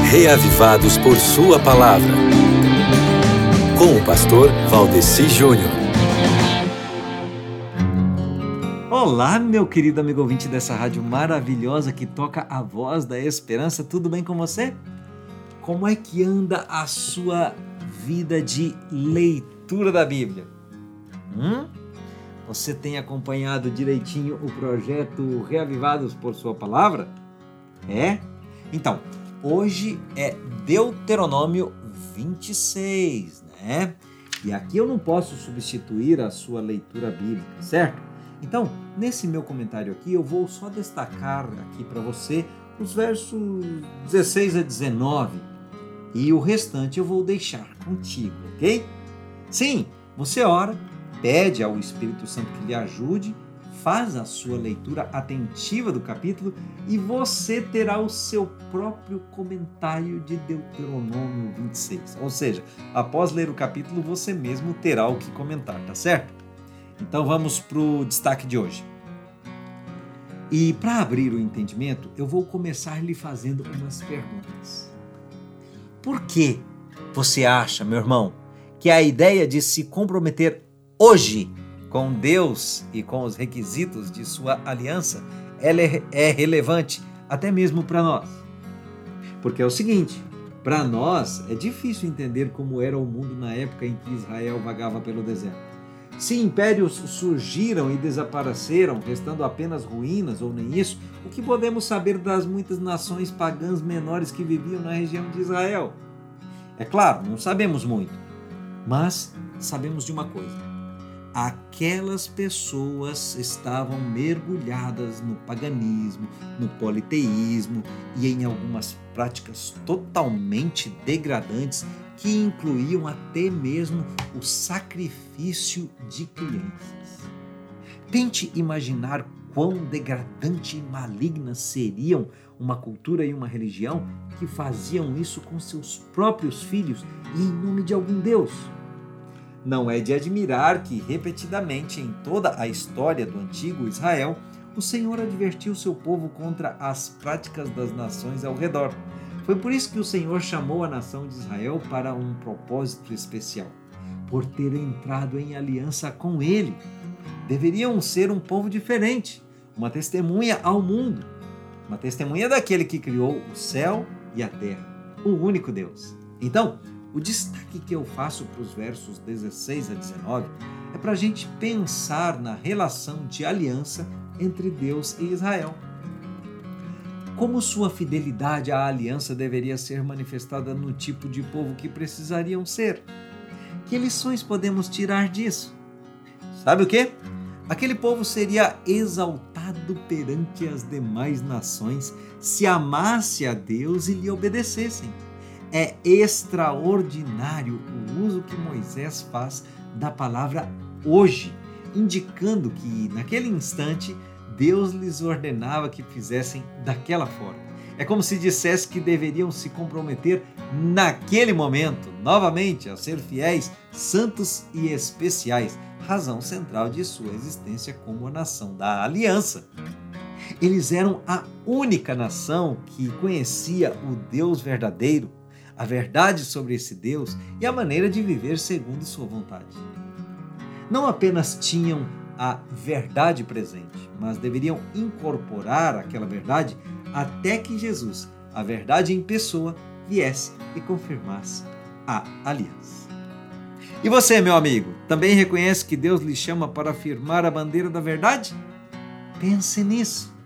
Reavivados por Sua Palavra. Com o pastor Valdeci Júnior. Olá, meu querido amigo ouvinte dessa rádio maravilhosa que toca a voz da esperança. Tudo bem com você? Como é que anda a sua vida de leitura da Bíblia? Você tem acompanhado direitinho o projeto Reavivados por Sua Palavra? É? Então, hoje é Deuteronômio 26, né? E aqui eu não posso substituir a sua leitura bíblica, certo? Então, nesse meu comentário aqui, eu vou só destacar aqui para você os versos 16 a 19 e o restante eu vou deixar contigo, ok? Sim, você ora, pede ao Espírito Santo que lhe ajude, faz a sua leitura atentiva do capítulo e você terá o seu próprio comentário de Deuteronômio 26. Ou seja, após ler o capítulo, você mesmo terá o que comentar, tá certo? Então vamos para o destaque de hoje. E para abrir o entendimento, eu vou começar lhe fazendo umas perguntas. Por que você acha, meu irmão, que a ideia de se comprometer hoje com Deus e com os requisitos de sua aliança, ela é relevante até mesmo para nós? Porque é o seguinte, para nós é difícil entender como era o mundo na época em que Israel vagava pelo deserto. Se impérios surgiram e desapareceram, restando apenas ruínas ou nem isso, o que podemos saber das muitas nações pagãs menores que viviam na região de Israel? É claro, não sabemos muito, mas sabemos de uma coisa. Aquelas pessoas estavam mergulhadas no paganismo, no politeísmo e em algumas práticas totalmente degradantes que incluíam até mesmo o sacrifício de crianças. Tente imaginar quão degradante e malignas seriam uma cultura e uma religião que faziam isso com seus próprios filhos e em nome de algum Deus. Não é de admirar que, repetidamente, em toda a história do antigo Israel, o Senhor advertiu seu povo contra as práticas das nações ao redor. Foi por isso que o Senhor chamou a nação de Israel para um propósito especial, por ter entrado em aliança com Ele. Deveriam ser um povo diferente, uma testemunha ao mundo, uma testemunha daquele que criou o céu e a terra, o único Deus. Então, o destaque que eu faço para os versos 16 a 19 é para a gente pensar na relação de aliança entre Deus e Israel. Como sua fidelidade à aliança deveria ser manifestada no tipo de povo que precisariam ser? Que lições podemos tirar disso? Sabe o quê? Aquele povo seria exaltado perante as demais nações se amasse a Deus e lhe obedecessem. É extraordinário o uso que Moisés faz da palavra hoje, indicando que, naquele instante, Deus lhes ordenava que fizessem daquela forma. É como se dissesse que deveriam se comprometer naquele momento, novamente, a ser fiéis, santos e especiais, razão central de sua existência como a nação da aliança. Eles eram a única nação que conhecia o Deus verdadeiro, a verdade sobre esse Deus e a maneira de viver segundo sua vontade. Não apenas tinham a verdade presente, mas deveriam incorporar aquela verdade até que Jesus, a verdade em pessoa, viesse e confirmasse a aliança. E você, meu amigo, também reconhece que Deus lhe chama para afirmar a bandeira da verdade? Pense nisso.